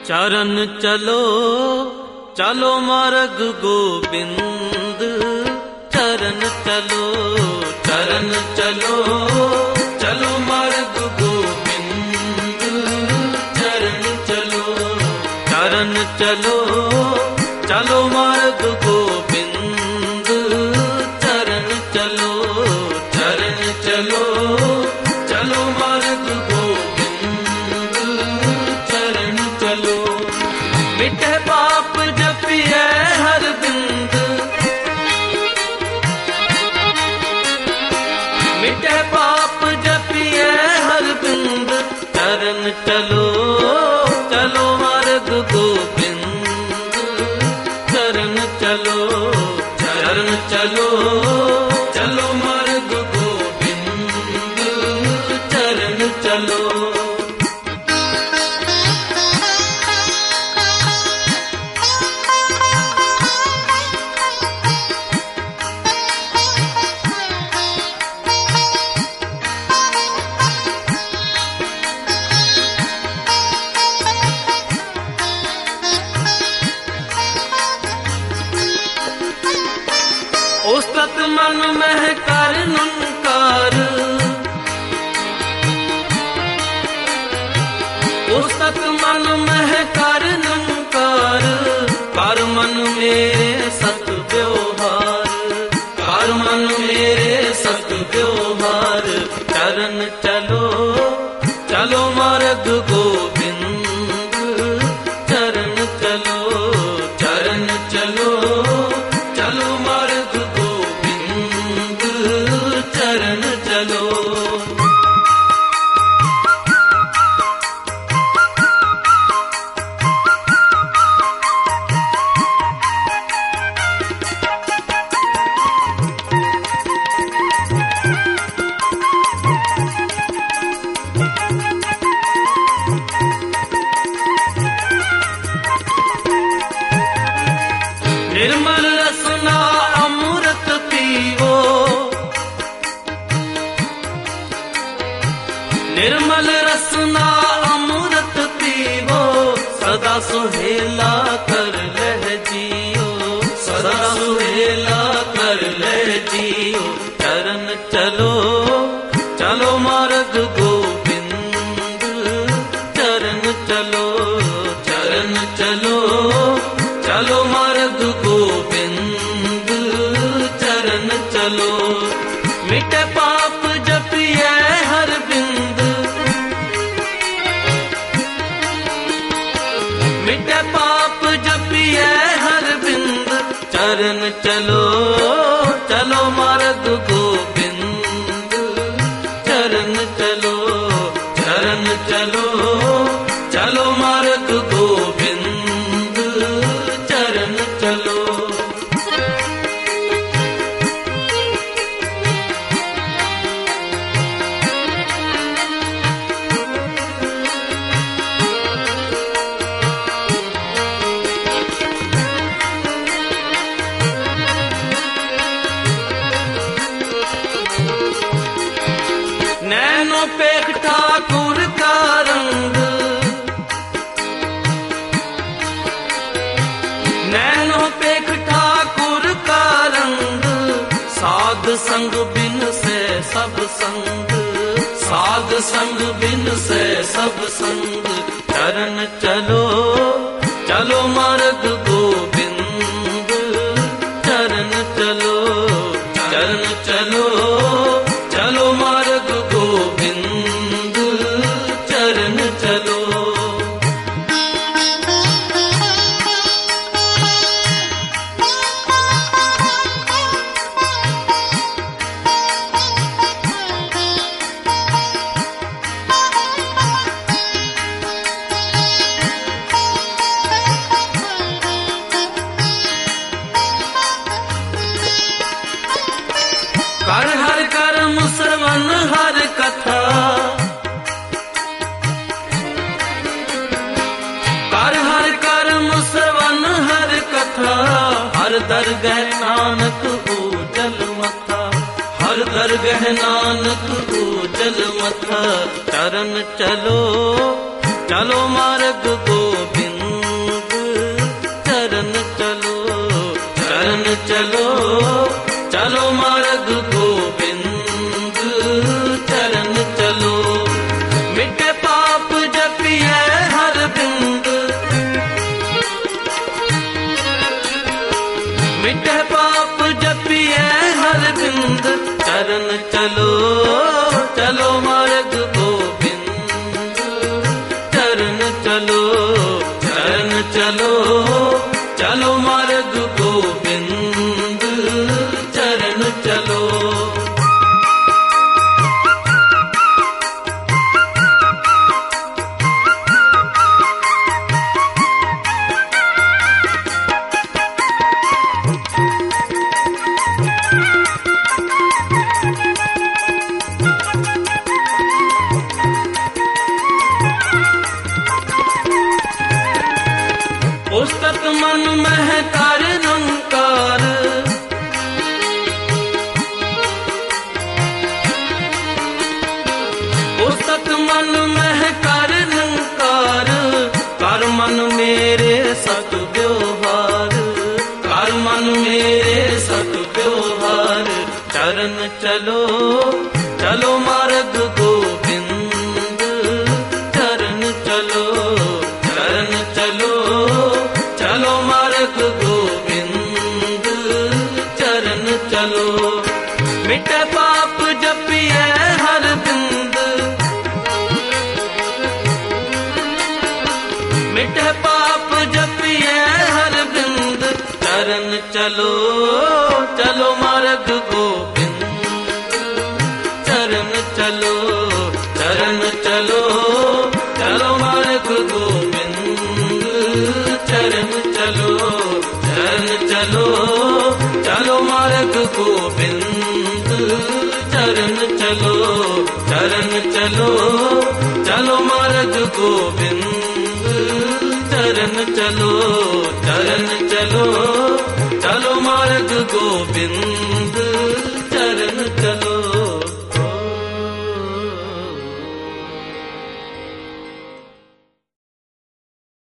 चरण चलो चलो मार्ग गोविंद, चरण चलो चलो मार्ग गोविंद, चरण चलो चलो मार्ग गोविंद, चरण चलो चलो मार्ग गोविंद, चरण चलो। मिटे पाप जपिए हर बिंद, मिटे पाप जपिए हर बिंद, चरण चलो चलो मार्ग गोविंद, चरण चलो चलो मार्ग गोविंद, चरण चलो। उस्तत मन में कर नंकार, उस्तत मन में कर नंकार, कर मन मेरे सत व्यवहार, कर मन मेरे सत व्यवहार, चरण चलो चलो मार्ग गोविंद, चरण चलो चलो मार्ग गोविंद, चरण चलो। निर्मल रसना अमृत पीवो, निर्मल रसना अमृत पीवो, सदा सुहेला कर लह जियो, सदा सुहेला कर लह जियो, चरण चलो चलो मार्ग गोविंद, चरण चलो चलो मार्ग गोविंद, चरण चलो। मिटे पाप जपिए हर बिंद, मिटे पाप जपिए हर बिंद, चरण चलो चलो मार्ग गोविंद, चरण चलो चलो मार्ग गोविंद, चरण चलो। नैनो पेख ठाकुर का रंग, नैनो पेख ठाकुर का रंग, साध संग बिन से सब संग, साध संग बिन से सब संग, चरण चलो चलो मार्ग गोविंद, चरण चलो चलो मार्ग गोविंद, चरण चलो। कर हर कर्म श्रवण हर कथा, कर हर कर्म श्रवण हर कथा, हर दरगह नानक उजल मथा, हर दरगह नानक उजल मथा, चरण चलो चलो मार्ग गोविंद, चरण चलो चलो मार्ग गोविंद, चरण चलो चलो मार्ग गोविंद, चरण चलो। पुस्तक मन मह कर रंकार, पुस्तक मन मह कर रंकार, कर मन मेरे सत व्यवहार, कर मन मेरे सत व्यवहार। चरण चलो चलो मार्ग गोविंद, चरण चलो चलो मार्ग गोविंद, चरण चलो। मिटे पाप जपिए हर बिंद, मिटे पाप जपिए हर बिंद। चरण चलो चलो मार्ग गोविंद, चरण चलो चलो मार्ग गोविंद, चरण चलो चलो मार्ग गोविंद, चरण चलो चलो मार्ग गोविंद, चरण चलो चलो मार्ग गोविंद।